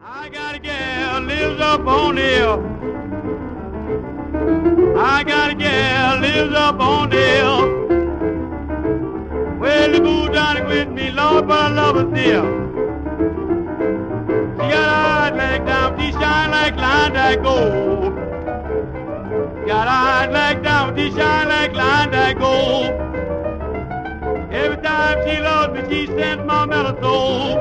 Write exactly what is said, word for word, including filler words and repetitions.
I got a gal lives up on the hill. I got a gal lives up on the hill. Well, the boo down with me, Lord, but I love her still. She got eyes like diamonds, she shine like line that gold. Got eyes like diamonds, she shine like line that gold. Every time she loves me, she sends my mellow soul.